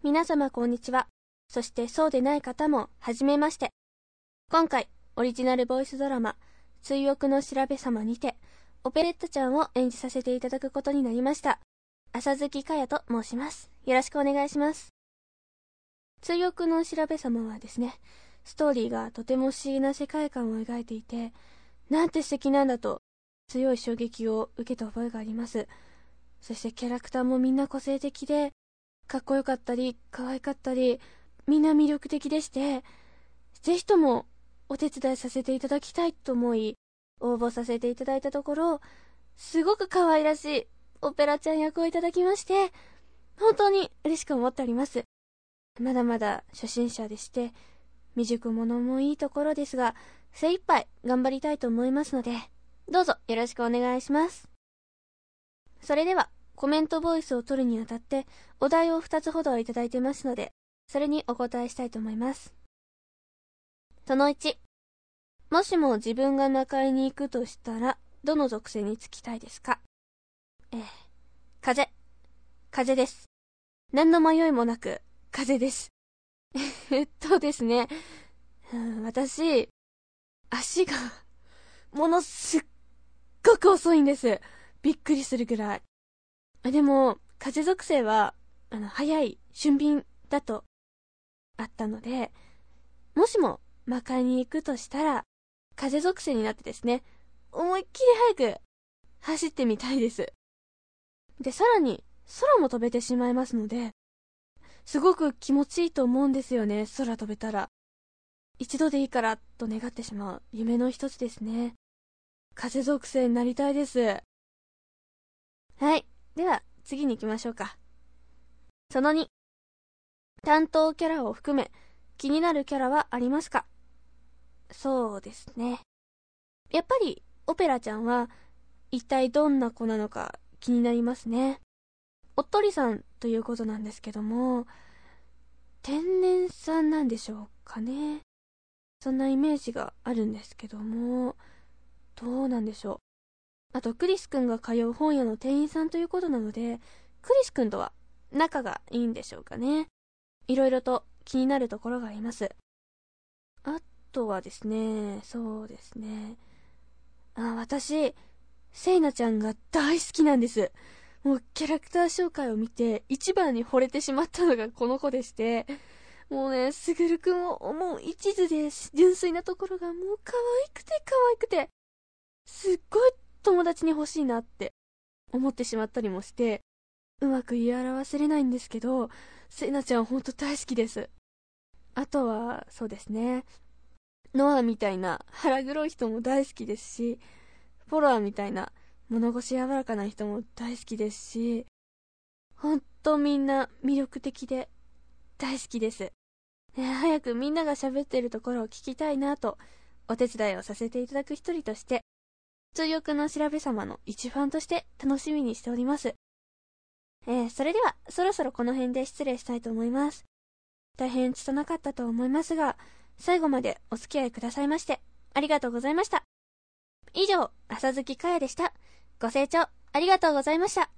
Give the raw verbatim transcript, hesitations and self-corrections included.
皆様こんにちは。そしてそうでない方もはじめまして。今回オリジナルボイスドラマ追憶の調べ様にてオペレッタちゃんを演じさせていただくことになりました浅月かやと申します。よろしくお願いします。追憶の調べ様はですね、ストーリーがとても不思議な世界観を描いていて、なんて素敵なんだと強い衝撃を受けた覚えがあります。そしてキャラクターもみんな個性的でかっこよかったり可愛かったり、みんな魅力的でして、ぜひともお手伝いさせていただきたいと思い応募させていただいたところ、すごく可愛らしいオペラちゃん役をいただきまして、本当に嬉しく思っております。まだまだ初心者でして未熟者もいいところですが、精一杯頑張りたいと思いますので、どうぞよろしくお願いします。それではコメントボイスを取るにあたってお題をふたつほどいただいてますので、それにお答えしたいと思います。そのいち、もしも自分が魔界に行くとしたらどの属性につきたいですか？えー、風風です。何の迷いもなく風です。えっとですね、うん、私足がものすっごく遅いんです。びっくりするぐらい。でも風属性はあの早い俊敏だとあったので、もしも魔界に行くとしたら風属性になってですね、思いっきり早く走ってみたいです。で、さらに空も飛べてしまいますので、すごく気持ちいいと思うんですよね。空飛べたら一度でいいからと願ってしまう夢の一つですね。風属性になりたいです。はい、では次に行きましょうか。そのに、担当キャラを含め気になるキャラはありますか？そうですね、やっぱりオペラちゃんは一体どんな子なのか気になりますね。おっとりさんということなんですけども、天然さんなんでしょうかね。そんなイメージがあるんですけども、どうなんでしょう。あとクリスくんが通う本屋の店員さんということなので、クリスくんとは仲がいいんでしょうかね。いろいろと気になるところがあります。あとはですね、そうですね、あ、私セイナちゃんが大好きなんです。もうキャラクター紹介を見て一番に惚れてしまったのがこの子でして、もうね、すぐるくんを思う一途で純粋なところがもう可愛くて可愛くて、すっごい友達に欲しいなって思ってしまったりもして、うまく言い表せれないんですけど、セイナちゃんほんと大好きです。あとはそうですね、ノアみたいな腹黒い人も大好きですし、フォロワーみたいな物腰柔らかな人も大好きですし、ほんとみんな魅力的で大好きです、ね、早くみんなが喋っているところを聞きたいなと、お手伝いをさせていただく一人として、追憶の調べ様の一ファンとして楽しみにしております。えー、それではそろそろこの辺で失礼したいと思います。大変拙かったと思いますが、最後までお付き合いくださいましてありがとうございました。以上、浅月かやでした。ご清聴ありがとうございました。